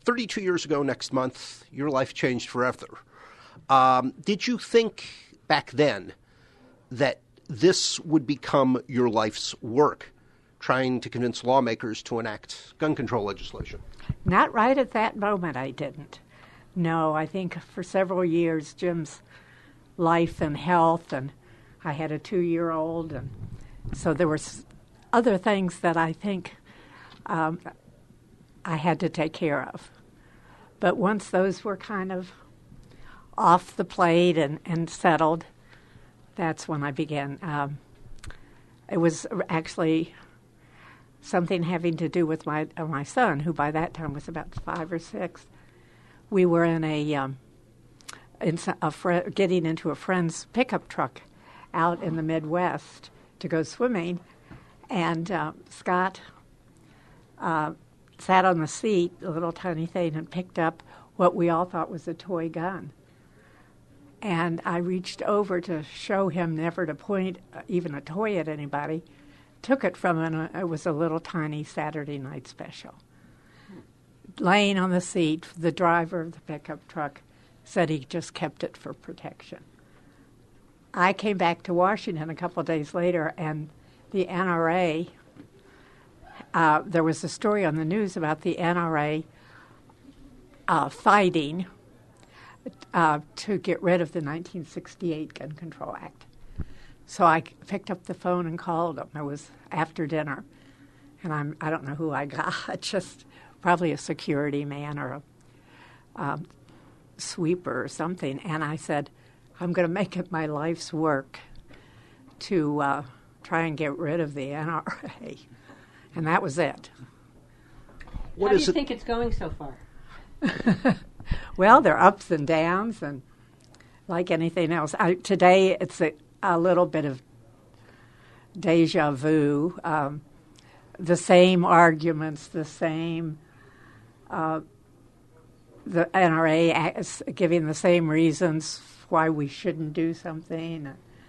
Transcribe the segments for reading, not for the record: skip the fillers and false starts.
32 years ago next month, your life changed forever. Did you think back then that this would become your life's work, trying to convince lawmakers to enact gun control legislation? Not right at that moment, I didn't. No, I think for several years, Jim's life and health, and I had a 2-year-old, and so there were other things that I think I had to take care of. But once those were kind of off the plate and settled, that's when I began. It was actually something having to do with my son, who by that time was about 5 or 6. We were in getting into a friend's pickup truck out in the Midwest to go swimming, and Scott sat on the seat, a little tiny thing, and picked up what we all thought was a toy gun. And I reached over to show him never to point even a toy at anybody, took it from him, and it was a little tiny Saturday Night Special. Laying on the seat, the driver of the pickup truck said he just kept it for protection. I came back to Washington a couple of days later, and the NRA, there was a story on the news about the NRA fighting to get rid of the 1968 Gun Control Act. So I picked up the phone and called them. It was after dinner, and I don't know who I got, just probably a security man or a sweeper or something. And I said, I'm going to make it my life's work to try and get rid of the NRA. And that was it. How do you think it's going so far? Well, there are ups and downs, and like anything else. Today, it's a little bit of deja vu. The same arguments, the same, the NRA is giving the same reasons why we shouldn't do something.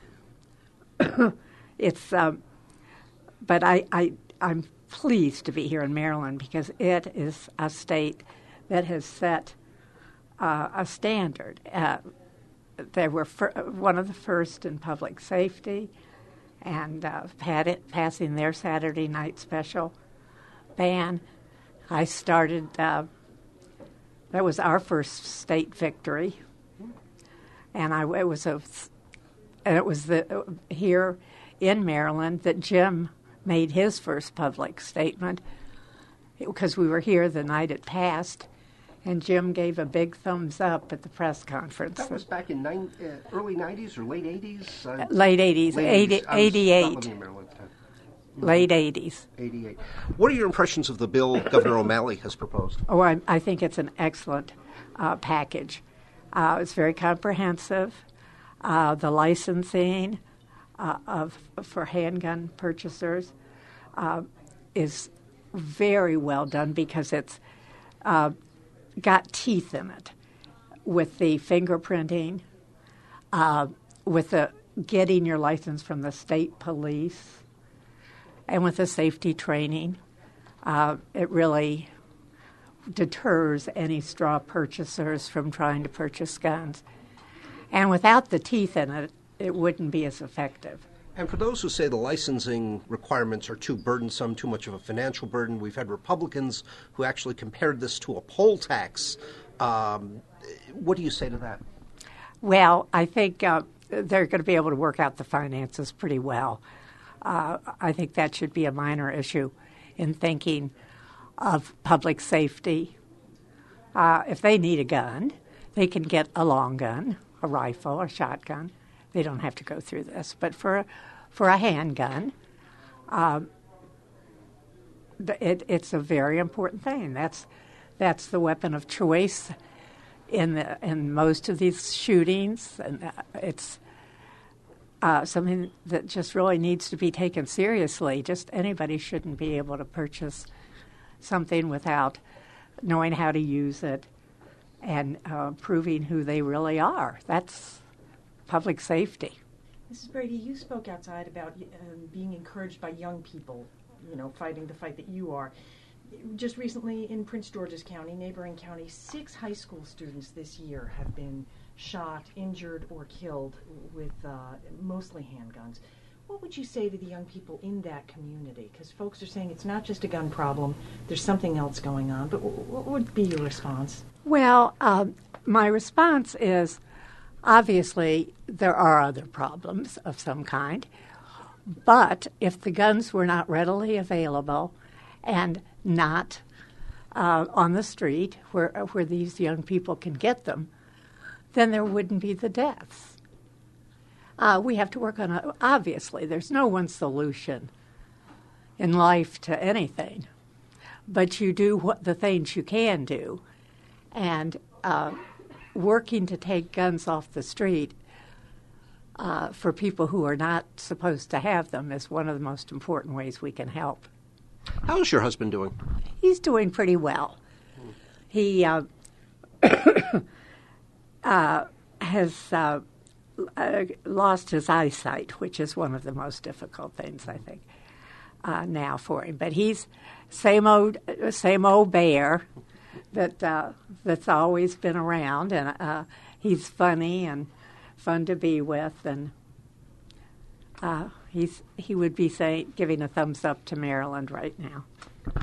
It's, but I'm pleased to be here in Maryland because it is a state that has set a standard. They were one of the first in public safety, and passing their Saturday Night Special ban. I started. That was our first state victory, and it was here in Maryland that Jim made his first public statement, because we were here the night it passed. And Jim gave a big thumbs up at the press conference. That was back in early 90s or late 80s? Late 80s, 88. Late 80s. 88. What are your impressions of the bill Governor O'Malley has proposed? Oh, I think it's an excellent package. It's very comprehensive. The licensing for handgun purchasers is very well done because it's got teeth in it with the fingerprinting, with the getting your license from the state police, and with the safety training. It really deters any straw purchasers from trying to purchase guns. And without the teeth in it, it wouldn't be as effective. And for those who say the licensing requirements are too burdensome, too much of a financial burden, we've had Republicans who actually compared this to a poll tax. What do you say to that? Well, I think they're going to be able to work out the finances pretty well. I think that should be a minor issue in thinking of public safety. If they need a gun, they can get a long gun, a rifle, a shotgun. They don't have to go through this. But for a handgun, it's a very important thing. That's the weapon of choice in most of these shootings, and it's something that just really needs to be taken seriously. Just anybody shouldn't be able to purchase something without knowing how to use it and proving who they really are. That's public safety. Mrs. Brady, you spoke outside about being encouraged by young people, fighting the fight that you are. Just recently in Prince George's County, neighboring county, 6 high school students this year have been shot, injured, or killed with mostly handguns. What would you say to the young people in that community? Because folks are saying it's not just a gun problem, there's something else going on. But what would be your response? Well, my response is obviously there are other problems of some kind. But if the guns were not readily available and not on the street where these young people can get them, then there wouldn't be the deaths. We have to work on it. Obviously, there's no one solution in life to anything, but you do the things you can do. And working to take guns off the street for people who are not supposed to have them is one of the most important ways we can help. How's your husband doing? He's doing pretty well. He has lost his eyesight, which is one of the most difficult things, I think, now for him. But he's same old bear that's always been around, and he's funny and fun to be with, and he would be giving a thumbs up to Maryland right now.